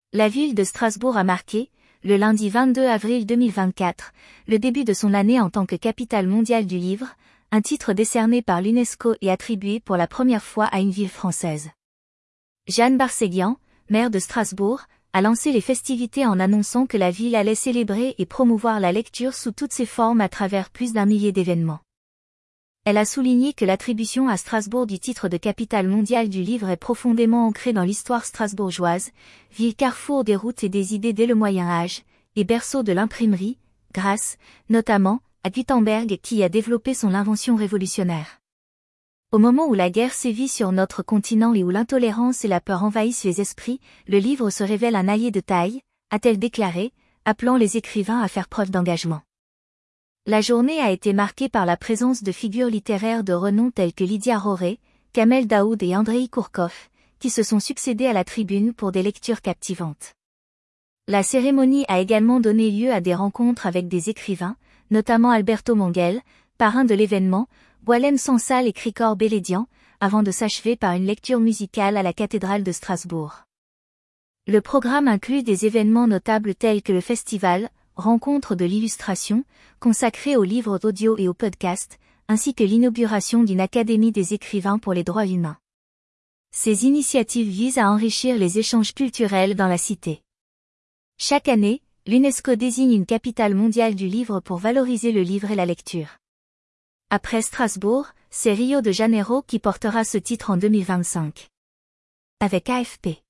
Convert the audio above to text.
La ville de Strasbourg a marqué, le lundi 22 avril 2024, le début de son année en tant que capitale mondiale du livre, un titre décerné par l'UNESCO et attribué pour la première fois à une ville française. Jeanne Barséguian, maire de Strasbourg, a lancé les festivités en annonçant que la ville allait célébrer et promouvoir la lecture sous toutes ses formes à travers plus d'1 millier d'événements. Elle a souligné que l'attribution à Strasbourg du titre de capitale mondiale du livre est profondément ancrée dans l'histoire strasbourgeoise, ville carrefour des routes et des idées dès le Moyen-Âge, et berceau de l'imprimerie, grâce, notamment, à Gutenberg qui y a développé son invention révolutionnaire. Au moment où la guerre sévit sur notre continent et où l'intolérance et la peur envahissent les esprits, le livre se révèle un allié de taille, a-t-elle déclaré, appelant les écrivains à faire preuve d'engagement. La journée a été marquée par la présence de figures littéraires de renom telles que Lydia Roret, Kamel Daoud et Andrei Kourkov, qui se sont succédés à la tribune pour des lectures captivantes. La cérémonie a également donné lieu à des rencontres avec des écrivains, notamment Alberto Monguel, parrain de l'événement, Boualem Sansal et Krikor Beledian, avant de s'achever par une lecture musicale à la cathédrale de Strasbourg. Le programme inclut des événements notables tels que le festival Rencontre de l'illustration, consacré aux livres d'audio et aux podcasts, ainsi que l'inauguration d'une académie des écrivains pour les droits humains. Ces initiatives visent à enrichir les échanges culturels dans la cité. Chaque année, l'UNESCO désigne une capitale mondiale du livre pour valoriser le livre et la lecture. Après Strasbourg, c'est Rio de Janeiro qui portera ce titre en 2025. Avec AFP.